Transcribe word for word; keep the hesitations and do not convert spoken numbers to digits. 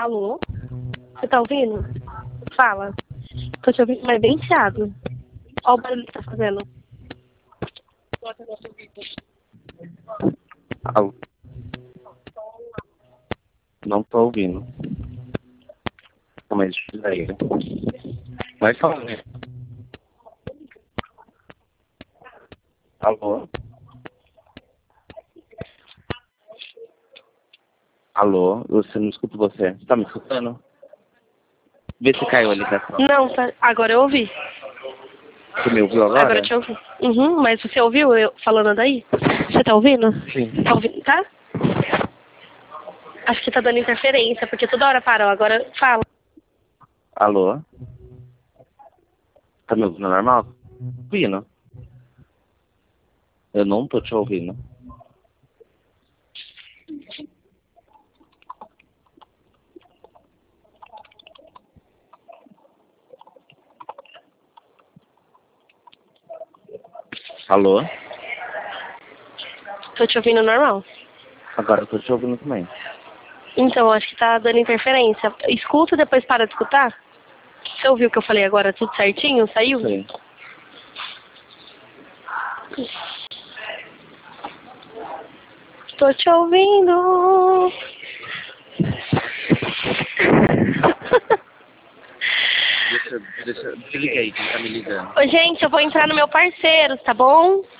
Alô? Você tá ouvindo? Fala. Tô te ouvindo, mas bem chiado. Olha o barulho que tá fazendo. Alô? Não tô ouvindo. Mas aí. Vai falando. Alô? Alô? Você não escuta você? Você tá me escutando? Vê se caiu a ligação. Não, tá... agora eu ouvi. Você me ouviu agora? Agora eu te ouvi. Uhum, mas você ouviu eu falando daí? Você tá ouvindo? Sim. Tá ouvindo, tá? Acho que tá dando interferência, porque toda hora parou. Agora fala. Alô? Tá me ouvindo normal? Ouvindo? Eu não tô te ouvindo. Alô? Tô te ouvindo normal. Agora eu tô te ouvindo também. Então, acho que tá dando interferência. Escuta e depois para de escutar. Você ouviu o que eu falei agora? Tudo certinho? Saiu? Sim. Tô te ouvindo. Deixa, deixa, desliga aí, quem tá me ligando. Ô, gente, eu vou entrar no meu parceiro, tá bom?